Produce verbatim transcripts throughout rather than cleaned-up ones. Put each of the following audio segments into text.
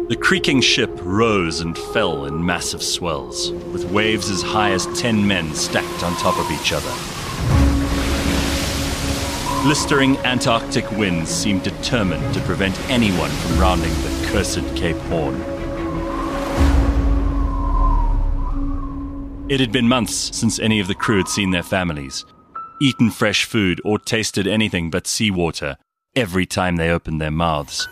The creaking ship rose and fell in massive swells, with waves as high as ten men stacked on top of each other. Blistering Antarctic winds seemed determined to prevent anyone from rounding the cursed Cape Horn. It had been months since any of the crew had seen their families, eaten fresh food, or tasted anything but seawater every time they opened their mouths.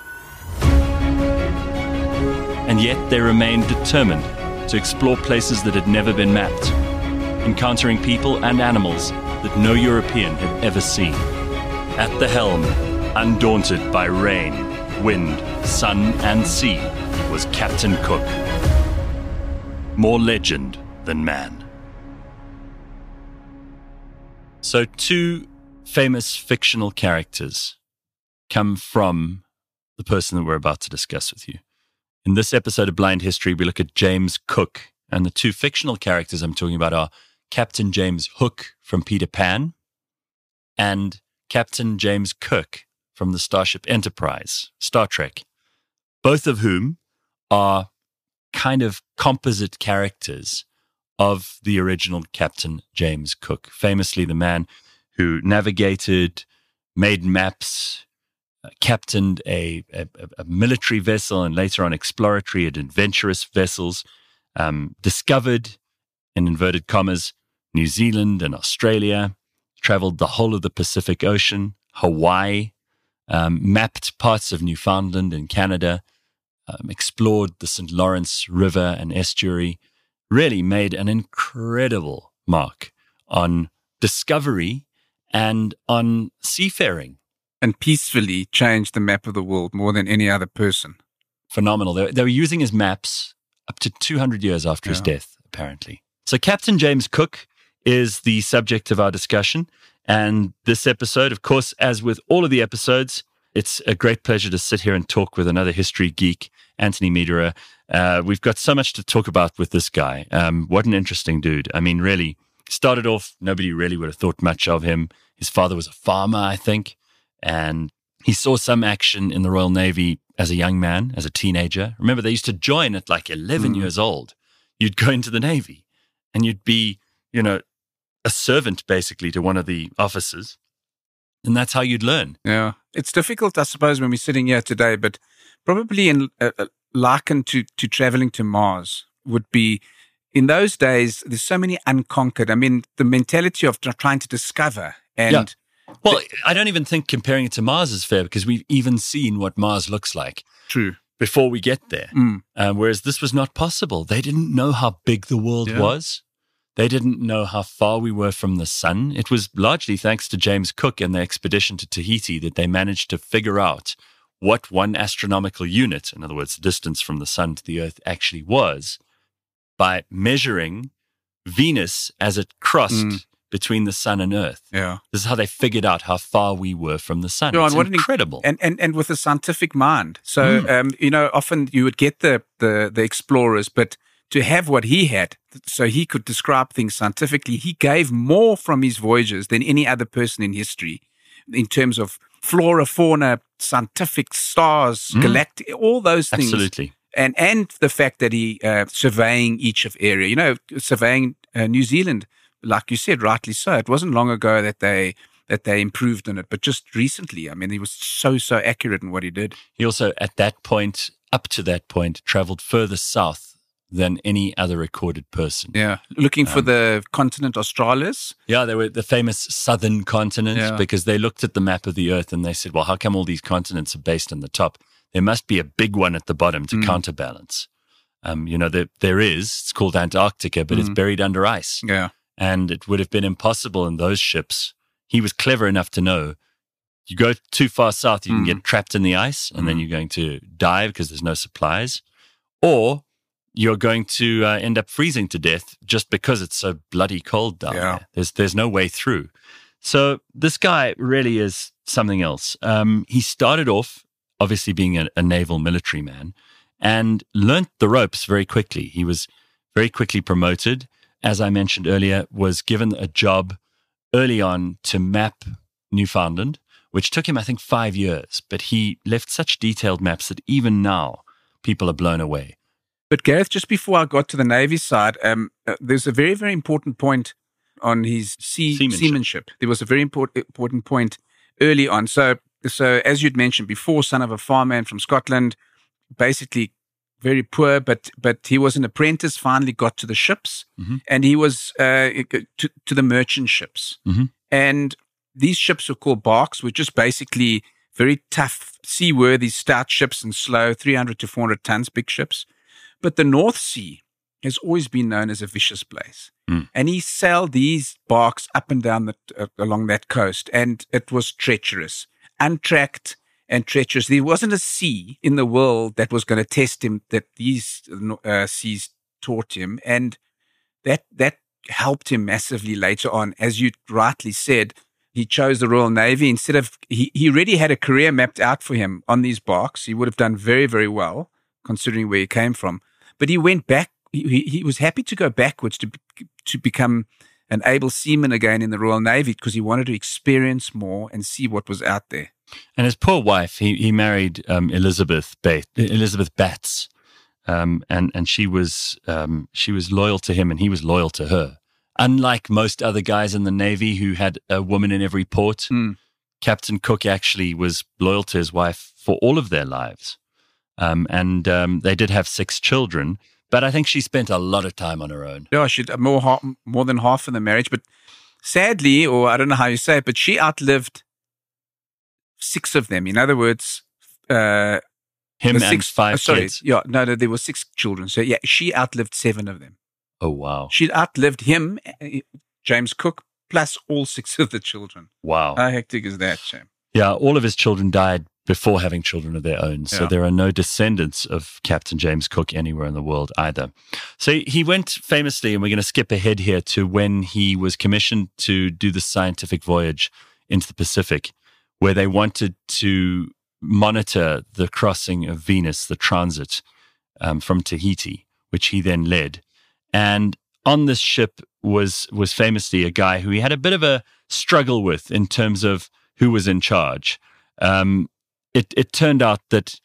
And yet they remained determined to explore places that had never been mapped, encountering people and animals that no European had ever seen. At the helm, undaunted by rain, wind, sun, and sea, was Captain Cook. More legend than man. So two famous fictional characters come from the person that we're about to discuss with you. In this episode of Blind History, we look at James Cook, and the two fictional characters I'm talking about are Captain James Hook from Peter Pan and Captain James Kirk from the Starship Enterprise, Star Trek, both of whom are kind of composite characters of the original Captain James Cook, famously the man who navigated, made maps, uh, captained a, a, a military vessel and later on exploratory and adventurous vessels, um, discovered, in inverted commas, New Zealand and Australia, traveled the whole of the Pacific Ocean, Hawaii, um, mapped parts of Newfoundland and Canada, um, explored the Saint Lawrence River and estuary, really made an incredible mark on discovery and on seafaring. And peacefully changed the map of the world more than any other person. Phenomenal. They, they were using his maps up to two hundred years after yeah. his death, apparently. So Captain James Cook is the subject of our discussion. And this episode, of course, as with all of the episodes, it's a great pleasure to sit here and talk with another history geek, Anthony Mederer. Uh, we've got so much to talk about with this guy. Um, what an interesting dude. I mean, really, started off, nobody really would have thought much of him. His father was a farmer, I think, and he saw some action in the Royal Navy as a young man, as a teenager. Remember, they used to join at like eleven mm. years old. You'd go into the Navy and you'd be, you know, a servant basically to one of the officers. And that's how you'd learn. Yeah. It's difficult, I suppose, when we're sitting here today, but probably in uh, likened to, to traveling to Mars would be, in those days, there's so many unconquered. I mean, the mentality of trying to discover. And yeah. Well, the, I don't even think comparing it to Mars is fair because we've even seen what Mars looks like. True. Before we get there. Mm. Um, whereas this was not possible. They didn't know how big the world yeah. was. They didn't know how far we were from the sun. It was largely thanks to James Cook and the expedition to Tahiti that they managed to figure out what one astronomical unit, in other words, the distance from the sun to the earth, actually was by measuring Venus as it crossed mm. between the sun and earth. Yeah. This is how they figured out how far we were from the sun. Yeah, it's what incredible. An, and, and and with a scientific mind. So, mm. um, you know, often you would get the, the, the explorers, but to have what he had, so he could describe things scientifically, he gave more from his voyages than any other person in history in terms of flora, fauna, scientific stars, mm. galactic, all those things. Absolutely. And and the fact that he uh, surveying each of area, you know, surveying uh, New Zealand, like you said, rightly so. It wasn't long ago that they that they improved on it, but just recently. I mean, he was so, so accurate in what he did. He also, at that point, up to that point, traveled further south than any other recorded person. Yeah. Looking for um, the continent Australis. Yeah, they were the famous southern continent yeah. because they looked at the map of the earth and they said, well, how come all these continents are based on the top? There must be a big one at the bottom to mm. counterbalance. Um, you know, there, there is. It's called Antarctica, but mm. it's buried under ice. Yeah. And it would have been impossible in those ships. He was clever enough to know you go too far south, you mm. can get trapped in the ice and mm. then you're going to die because there's no supplies. Or you're going to uh, end up freezing to death just because it's so bloody cold down yeah. there. There's, there's no way through. So this guy really is something else. Um, he started off, obviously being a, a naval military man, and learnt the ropes very quickly. He was very quickly promoted. As I mentioned earlier, was given a job early on to map Newfoundland, which took him, I think, five years. But he left such detailed maps that even now, people are blown away. But Gareth, just before I got to the Navy side, um, uh, there's a very, very important point on his sea, seamanship. seamanship. There was a very important important point early on. So, so as you'd mentioned before, son of a farmman from Scotland, basically very poor, but but he was an apprentice. Finally, got to the ships, mm-hmm. and he was uh, to, to the merchant ships. Mm-hmm. And these ships were called barks, which is basically very tough, seaworthy, stout ships and slow, three hundred to four hundred tons, big ships. But the North Sea has always been known as a vicious place. Mm. And he sailed these barks up and down the, uh, along that coast, and it was treacherous, untracked and treacherous. There wasn't a sea in the world that was going to test him that these uh, seas taught him. And that that helped him massively later on. As you rightly said, he chose the Royal Navy instead of, he, he already had a career mapped out for him on these barks. He would have done very, very well considering where he came from. But he went back. He, he was happy to go backwards to to become an able seaman again in the Royal Navy because he wanted to experience more and see what was out there. And his poor wife, he he married um, Elizabeth Bat, Elizabeth Batts, um, and and she was um, she was loyal to him, and he was loyal to her. Unlike most other guys in the Navy who had a woman in every port, mm. Captain Cook actually was loyal to his wife for all of their lives, um, and um, they did have six children. But I think she spent a lot of time on her own. Yeah, she did more, more than half of the marriage. But sadly, or I don't know how you say it, but she outlived six of them. In other words, uh, him and six, five oh, sorry, kids. Yeah, no, no, there were six children. So yeah, she outlived seven of them. Oh, wow. She outlived him, James Cook, plus all six of the children. Wow. How hectic is that, Shane? Yeah, all of his children died before having children of their own. So yeah. There are no descendants of Captain James Cook anywhere in the world either. So he went famously, and we're going to skip ahead here to when he was commissioned to do the scientific voyage into the Pacific, where they wanted to monitor the crossing of Venus, the transit um, from Tahiti, which he then led. And on this ship was was famously a guy who he had a bit of a struggle with in terms of who was in charge. Um, It, it turned out that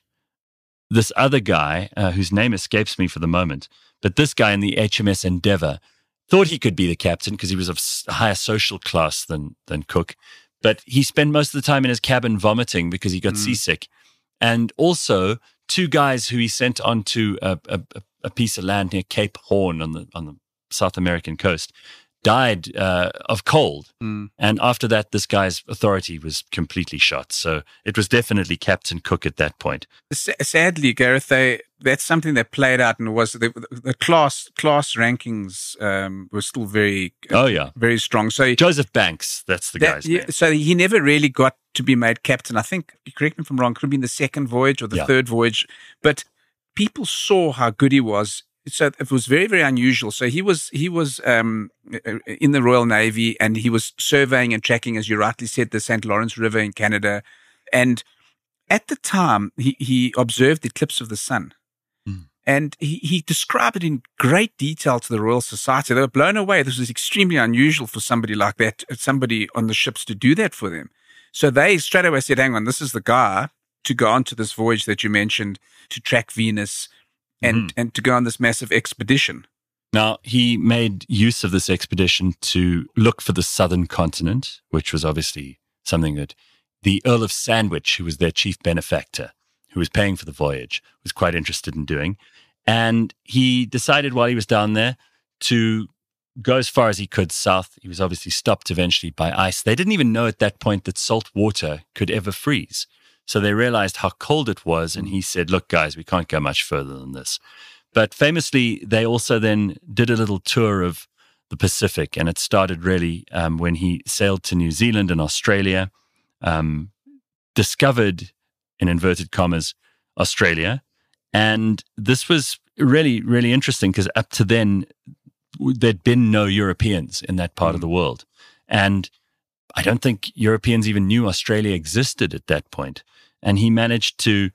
this other guy, uh, whose name escapes me for the moment, but this guy in the H M S Endeavour thought he could be the captain because he was of a higher social class than than Cook. But he spent most of the time in his cabin vomiting because he got mm. seasick. And also two guys who he sent onto a, a, a piece of land near Cape Horn on the on the South American coast died uh, of cold. Mm. And after that, this guy's authority was completely shot. So it was definitely Captain Cook at that point. S- sadly, Gareth, they, that's something that played out, and was the, the class class rankings um, were still very uh, oh yeah very strong. So Joseph Banks, that's the that, guy's yeah, name. So he never really got to be made captain. I think, correct me if I'm wrong, could have been the second voyage or the yeah. third voyage. But people saw how good he was. So it was very, very unusual. So he was he was um, in the Royal Navy, and he was surveying and tracking, as you rightly said, the Saint Lawrence River in Canada. And at the time, he, he observed the eclipse of the sun. Mm. And he, he described it in great detail to the Royal Society. They were blown away. This was extremely unusual for somebody like that, somebody on the ships to do that for them. So they straight away said, hang on, this is the guy to go on to this voyage that you mentioned, to track Venus, and mm. and to go on this massive expedition. Now, he made use of this expedition to look for the southern continent, which was obviously something that the Earl of Sandwich, who was their chief benefactor, who was paying for the voyage, was quite interested in doing. And he decided while he was down there to go as far as he could south. He was obviously stopped eventually by ice. They didn't even know at that point that salt water could ever freeze. So they realized how cold it was, and he said, look, guys, we can't go much further than this. But famously, they also then did a little tour of the Pacific, and it started really um, when he sailed to New Zealand and Australia, um, discovered, in inverted commas, Australia. And this was really, really interesting because up to then, there'd been no Europeans in that part mm. of the world. And I don't think Europeans even knew Australia existed at that point. And he managed to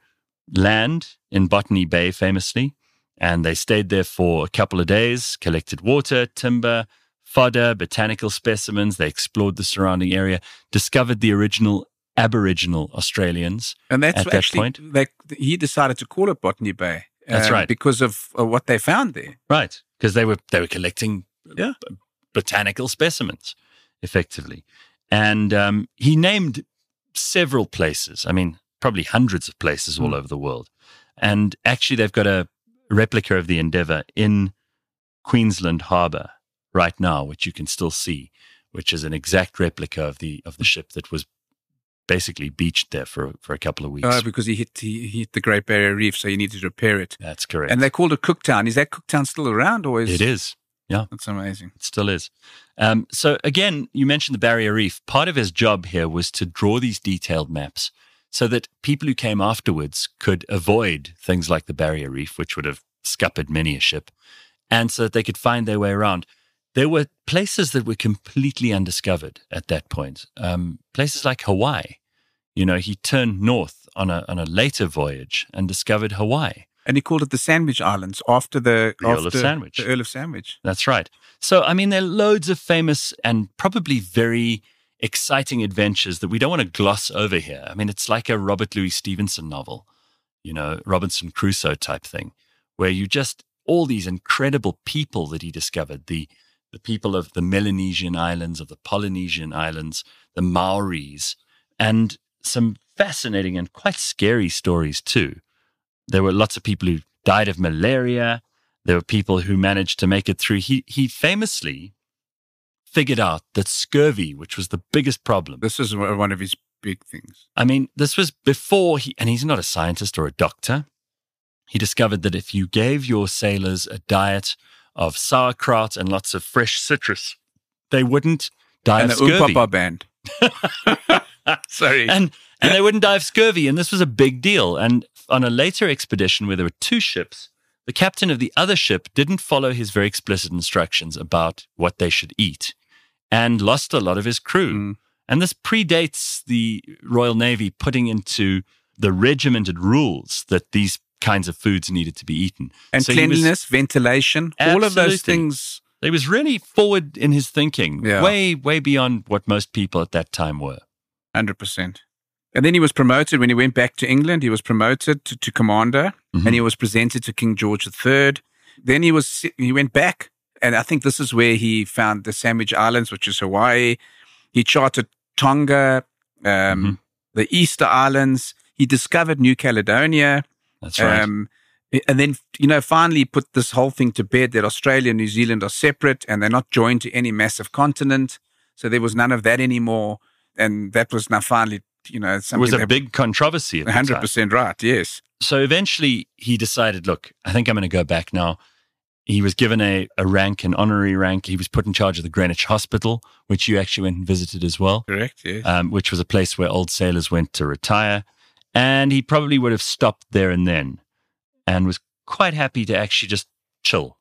land in Botany Bay, famously, and they stayed there for a couple of days, collected water, timber, fodder, botanical specimens. They explored the surrounding area, discovered the original Aboriginal Australians. And that's at actually, that point. They, he decided to call it Botany Bay. That's um, right. because of uh, what they found there. Right, because they were they were collecting Yeah. b- botanical specimens, effectively, and um, he named several places. I mean, probably hundreds of places all Mm. over the world. And actually, they've got a replica of the Endeavour in Queensland Harbour right now, which you can still see, which is an exact replica of the of the ship that was basically beached there for for a couple of weeks. Oh, because he hit he, he hit the Great Barrier Reef, so he needed to repair it. That's correct. And they called it Cooktown. Is that Cooktown still around, or is It is. Yeah. That's amazing. It still is. Um, so again, you mentioned the Barrier Reef. Part of his job here was to draw these detailed maps so that people who came afterwards could avoid things like the Barrier Reef, which would have scuppered many a ship, and so that they could find their way around. There were places that were completely undiscovered at that point. Um, places like Hawaii. You know, he turned north on a on a later voyage and discovered Hawaii. And he called it the Sandwich Islands after the, The after Earl of Sandwich. The Earl of Sandwich. That's right. So, I mean, there are loads of famous and probably very exciting adventures that we don't want to gloss over here. I mean, it's like a Robert Louis Stevenson novel, you know, Robinson Crusoe type thing, where you just, all these incredible people that he discovered, the the people of the Melanesian Islands, of the Polynesian Islands, the Maoris, and some fascinating and quite scary stories too. There were lots of people who died of malaria. There were people who managed to make it through. He he famously figured out that scurvy, which was the biggest problem. This is one of his big things. I mean, this was before he, and he's not a scientist or a doctor. He discovered that if you gave your sailors a diet of sauerkraut and lots of fresh citrus, they wouldn't die And of the scurvy. Oompa Band. Sorry. and and they wouldn't die of scurvy, and this was a big deal. And on a later expedition where there were two ships, the captain of the other ship didn't follow his very explicit instructions about what they should eat and lost a lot of his crew. Mm. And this predates the Royal Navy putting into the regimented rules that these kinds of foods needed to be eaten. And So he was- cleanliness, ventilation, all of those Absolutely. things. He was really forward in his thinking, Yeah. way, way beyond what most people at that time were. one hundred percent. And then he was promoted when he went back to England. He was promoted to, to commander, Mhm. and he was presented to King George the Third. Then he was he went back, and I think this is where he found the Sandwich Islands, which is Hawaii. He charted Tonga, um, Mhm. the Easter Islands. He discovered New Caledonia. That's right. Um, and then, you know, finally put this whole thing to bed that Australia and New Zealand are separate and they're not joined to any massive continent. So there was none of that anymore. And that was now finally, you know, it something was a that- big controversy at the one hundred time. percent right, yes. So eventually he decided, look, I think I'm going to go back now. He was given a, a rank, an honorary rank. He was put in charge of the Greenwich Hospital, which you actually went and visited as well, Correct, yes. um, which was a place where old sailors went to retire. And he probably would have stopped there and then and was quite happy to actually just chill.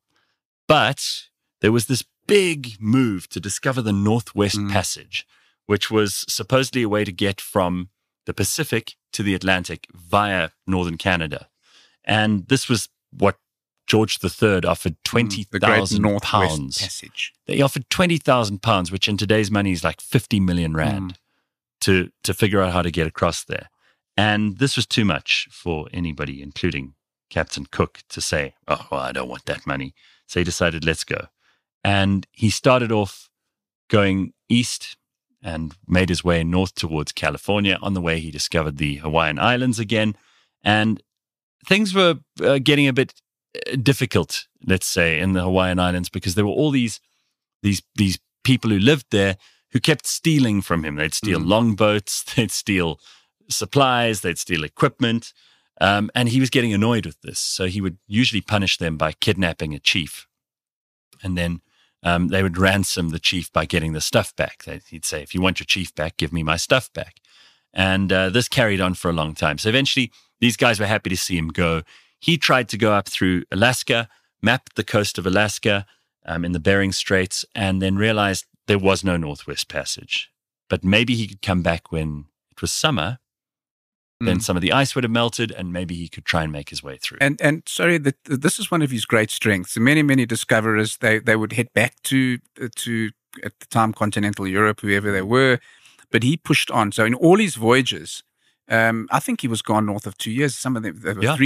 But there was this big move to discover the Northwest Mm. Passage, which was supposedly a way to get from the Pacific to the Atlantic via northern Canada. And this was what George the Third offered twenty Mm, the Great thousand Northwest pounds. Passage. They offered twenty thousand pounds, which in today's money is like fifty million rand, Mm. to, to figure out how to get across there. And this was too much for anybody, including Captain Cook, to say, oh, well, I don't want that money. So he decided, let's go. And he started off going east and made his way north towards California. On the way, he discovered the Hawaiian Islands again. And things were uh, getting a bit uh, difficult, let's say, in the Hawaiian Islands, because there were all these these these people who lived there who kept stealing from him. They'd steal Mm. longboats, they'd steal supplies, they'd steal equipment. Um, and he was getting annoyed with this. So he would usually punish them by kidnapping a chief. And then um, they would ransom the chief by getting the stuff back. They'd- He'd say, if you want your chief back, give me my stuff back. And uh, this carried on for a long time. So eventually, these guys were happy to see him go. He tried to go up through Alaska, mapped the coast of Alaska um, in the Bering Straits, and then realized there was no Northwest Passage. But maybe he could come back when it was summer. Then Mm. some of the ice would have melted, and maybe he could try and make his way through. And and sorry, that this is one of his great strengths. Many many discoverers they they would head back to to at the time continental Europe, whoever they were, but he pushed on. So in all his voyages, um, I think he was gone north of two years. Some of them they were Yeah. three year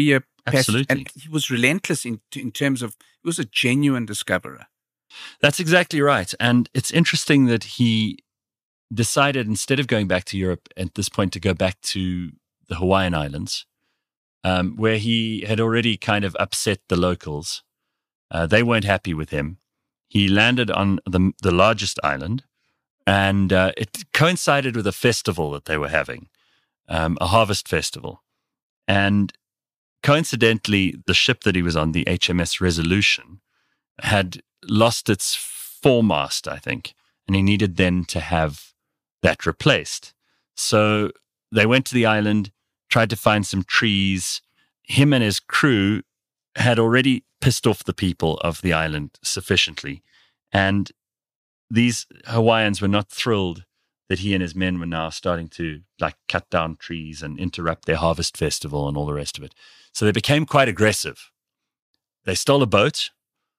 Absolutely. And he was relentless in in terms of, he was a genuine discoverer. That's exactly right. And it's interesting that he decided, instead of going back to Europe at this point, to go back to the Hawaiian Islands, um, where he had already kind of upset the locals. Uh, they weren't happy with him. He landed on the, the largest island, and uh, it coincided with a festival that they were having, um, a harvest festival. And coincidentally, the ship that he was on, the H M S Resolution, had lost its foremast, I think, and he needed then to have that replaced. So they went to the island, tried to find some trees. Him and his crew had already pissed off the people of the island sufficiently, and these Hawaiians were not thrilled that he and his men were now starting to like cut down trees and interrupt their harvest festival and all the rest of it. So they became quite aggressive. They stole a boat,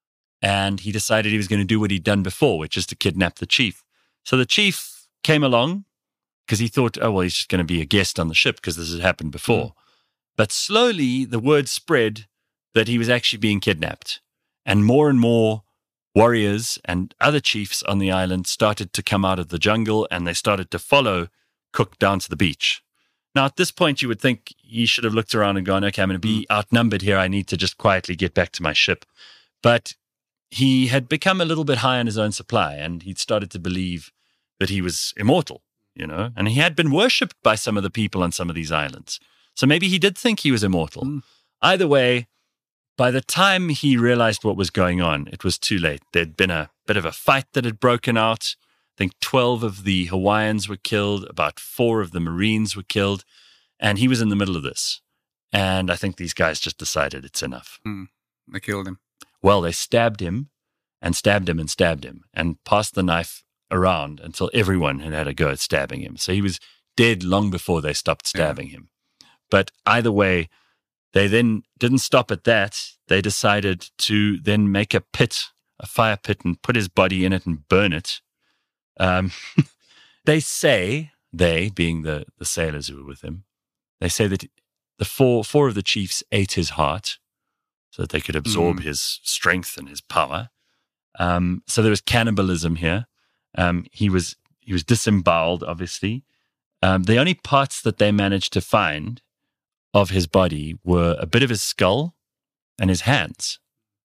and he decided he was going to do what he'd done before, which is to kidnap the chief. So the chief came along because he thought, oh, well, he's just going to be a guest on the ship because this had happened before. Mm. But slowly the word spread that he was actually being kidnapped, and more and more warriors and other chiefs on the island started to come out of the jungle, and they started to follow Cook down to the beach. Now, at this point, you would think he should have looked around and gone, okay, I'm going to be outnumbered here. I need to just quietly get back to my ship. But he had become a little bit high on his own supply, and he'd started to believe that he was immortal, you know, and he had been worshipped by some of the people on some of these islands. So maybe he did think he was immortal. Mm. Either way, by the time he realized what was going on, it was too late. There'd been a bit of a fight that had broken out. I think twelve of the Hawaiians were killed, about four of the Marines were killed, and he was in the middle of this. And I think these guys just decided it's enough. Mm. They killed him. Well, they stabbed him and stabbed him and stabbed him and passed the knife around until everyone had had a go at stabbing him. So he was dead long before they stopped stabbing yeah. him. But either way, they then didn't stop at that. They decided to then make a pit, a fire pit, and put his body in it and burn it. Um, they say, they being the, the sailors who were with him, they say that the four four of the chiefs ate his heart so that they could absorb mm. his strength and his power. Um, so there was cannibalism here. Um, he was he was disemboweled, obviously. Um, the only parts that they managed to find of his body were a bit of his skull and his hands.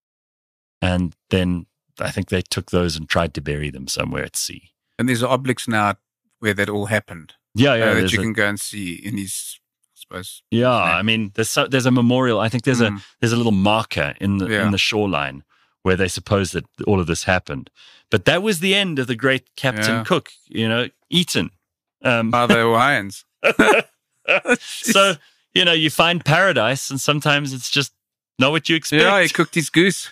And then I think they took those and tried to bury them somewhere at sea. And there's obelisks now where that all happened. Yeah, yeah. Uh, that you a, can go and see in his, I suppose. Yeah, I mean, there's so, there's a memorial. I think there's mm. a there's a little marker in the yeah. in the shoreline where they suppose that all of this happened. But that was the end of the great Captain yeah. Cook, you know, eaten. Um, By the Hawaiians. So, you know, you find paradise, and sometimes it's just not what you expect. Yeah, he cooked his goose.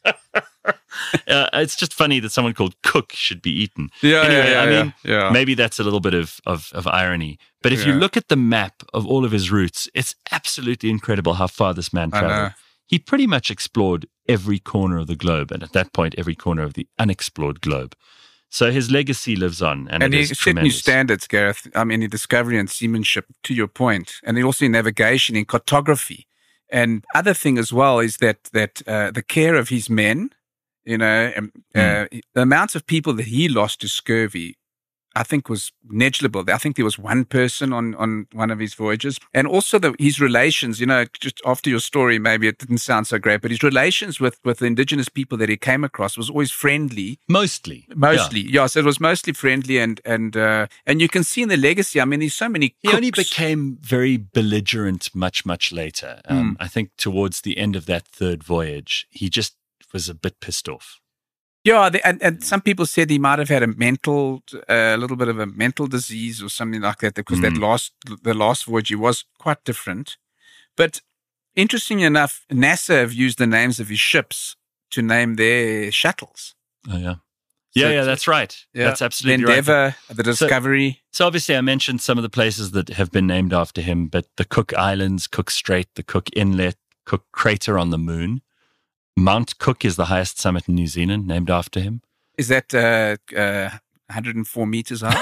uh, it's just funny that someone called Cook should be eaten. Yeah, anyway, yeah, yeah, I mean, yeah, yeah. maybe that's a little bit of, of, of irony. But if yeah. you look at the map of all of his routes, it's absolutely incredible how far this man traveled. He pretty much explored every corner of the globe, and at that point, every corner of the unexplored globe. So his legacy lives on, and, and it he is set tremendous. new standards, Gareth. I mean, in discovery and seamanship, to your point, and also in navigation, in cartography, and other thing as well is that that uh, the care of his men. You know, um, mm. uh, the amount of people that he lost to scurvy, I think, was negligible. I think there was one person on, on one of his voyages. And also the, his relations, you know, just after your story, maybe it didn't sound so great, but his relations with, with the indigenous people that he came across was always friendly. Mostly. Mostly, yeah. yeah so it was mostly friendly. And and uh, and you can see in the legacy, I mean, there's so many cooks. He only became very belligerent much, much later. Um, mm. I think towards the end of that third voyage, he just was a bit pissed off. Yeah, the, and, and some people said he might have had a mental, a uh, little bit of a mental disease or something like that, because mm. that last, the last voyage, he was quite different. But interestingly enough, NASA have used the names of his ships to name their shuttles. Oh, yeah. Yeah, so, yeah, that's right. Yeah. That's absolutely the Endeavour, right. The Discovery. So, so obviously I mentioned some of the places that have been named after him, but the Cook Islands, Cook Strait, the Cook Inlet, Cook Crater on the Moon. Mount Cook is the highest summit in New Zealand, named after him. Is that uh, uh, one hundred four meters high?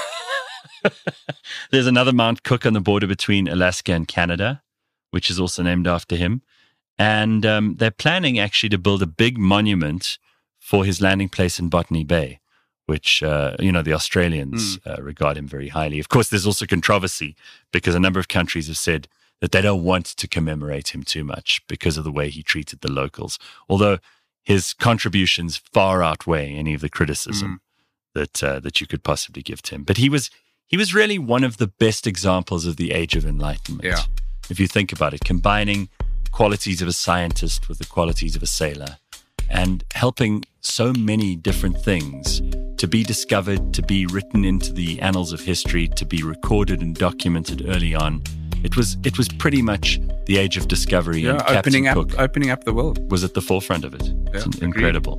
There's another Mount Cook on the border between Alaska and Canada, which is also named after him. And um, they're planning actually to build a big monument for his landing place in Botany Bay, which, uh, you know, the Australians mm. uh, regard him very highly. Of course, there's also controversy because a number of countries have said that they don't want to commemorate him too much because of the way he treated the locals, although his contributions far outweigh any of the criticism mm. that uh, that you could possibly give to him. But he was he was really one of the best examples of the Age of Enlightenment. Yeah. If you think about it, combining qualities of a scientist with the qualities of a sailor and helping so many different things to be discovered, to be written into the annals of history, to be recorded and documented early on. It was it was pretty much the age of discovery. Yeah, and opening Captain up Cook opening up the world was at the forefront of it. Yeah, it's incredible.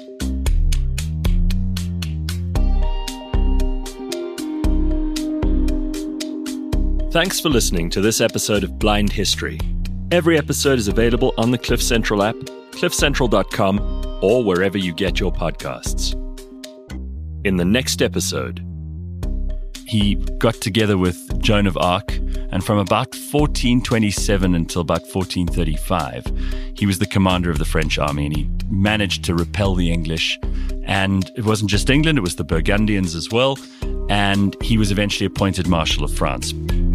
Thanks for listening to this episode of Blind History. Every episode is available on the Cliff Central app, cliff central dot com, or wherever you get your podcasts. In the next episode, he got together with Joan of Arc, and from about fourteen twenty-seven until about fourteen thirty-five, he was the commander of the French army, and he managed to repel the English. And it wasn't just England, it was the Burgundians as well, and he was eventually appointed Marshal of France.